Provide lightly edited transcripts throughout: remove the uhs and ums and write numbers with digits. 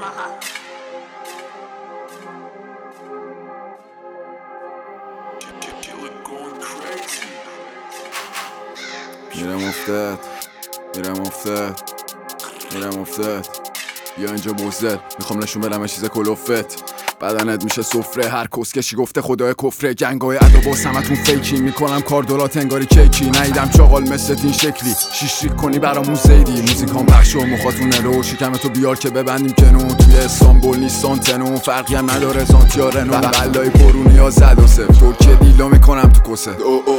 میرم افتاد بیا اینجا بزدل میخوام نشون بدم چیز کلوفت بدنت میشه سفره هر کسکشی گفته خدای کفره گنگای ادا با سمتون فیکی میکنم کار دولات انگاری کیکی نیدم چاقال مثل این شکلی شیشریک کنی برامون زیدی موزیکان بخش و مخاتونه رو شکمتو بیار که ببندیم کنون توی استانبول نیستان تنون فرقی هم نداره زانتیا رنو بلای پرونی ها زد و سف ترکیه دیلا میکنم تو کسه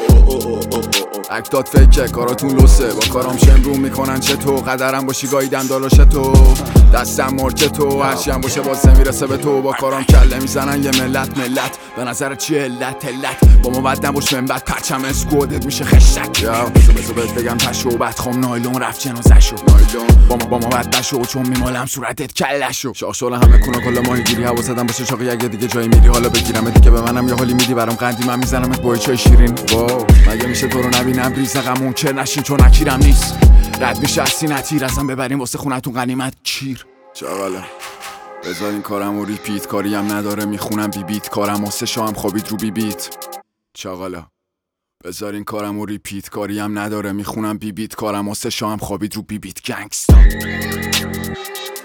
اکتات فکه کاراتون لسه با کارام شمرو میکنن چطور قدرم باشی گاییدم دالاش تو دستم مرچه تو هرچی هم باشه باز میرسه به تو با کارام کله میزنن یه ملت به نظر چیه علت با ما بد نباش منبت پرچم اسکودت میشه خشک بذار بهت بگم تشو بدخوام نایلون رفت جنازشو با ما بد نشو چون میمالم صورتت کلشو شاخ شل همه کونا کلا ماهی گیری هوا زدم باشه چاقی اگه دیگه جایی میری حالا بگیرم دیگه به منم یه حالی میدی برام قندی من میزنمت با چای شیرین واو مگه میشه تو رو نبینم ریزقم منکر نشین چون اکیرم نیست رد میشه از سینه ازم ببریم واسه خونتون غنیمت کیر چاقاله بذار این کارم و ریپیت کاری هم نداره میخونم بیت کارم واسه شام خوابید رو بیت چاقالا بذار این کارم و ریپیت کاری هم نداره میخونم بیت کارم واسه شام خوابید رو بیت گنگستا